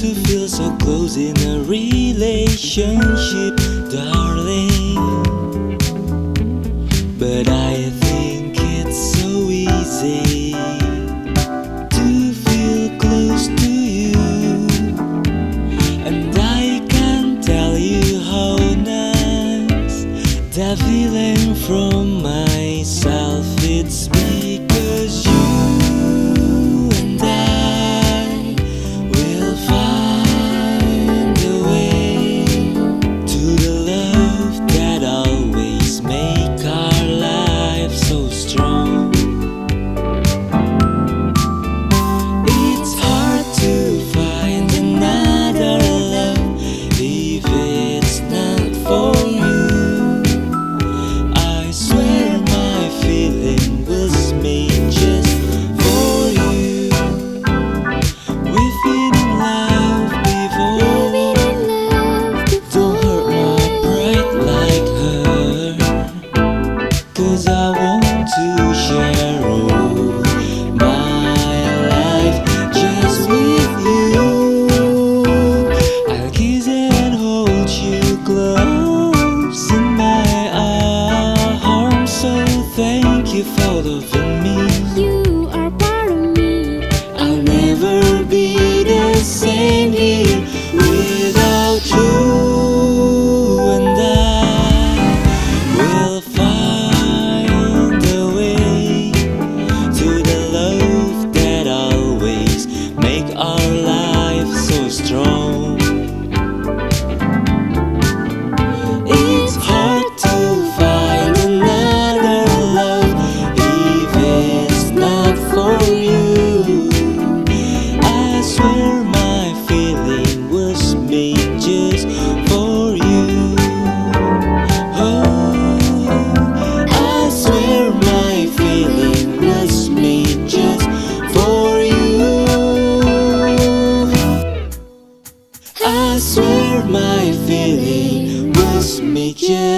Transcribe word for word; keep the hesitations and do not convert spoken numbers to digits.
to feel so close in a relationship, darling. But I think it's so easy to feel close to you, and I can't tell you how nice that feeling from myself. It's because you and I will find a way to the love that always make our life so strong. It's hard to find another love if it's not for you. I swear my feeling was made just for you. We've been in love before. Don't hurt my pride like her, 'cause I want to share all my life just with you. I'll kiss and hold you close in my arms. So thank you for loving me. You are part of me. I'll never be the same here without you, and I will find a way to the love that always make our life so strong. It's hard to find another love if it's not for you. I swear my feeling was made just for you. Oh, I swear my feeling was made just for you. I swear my feeling was made just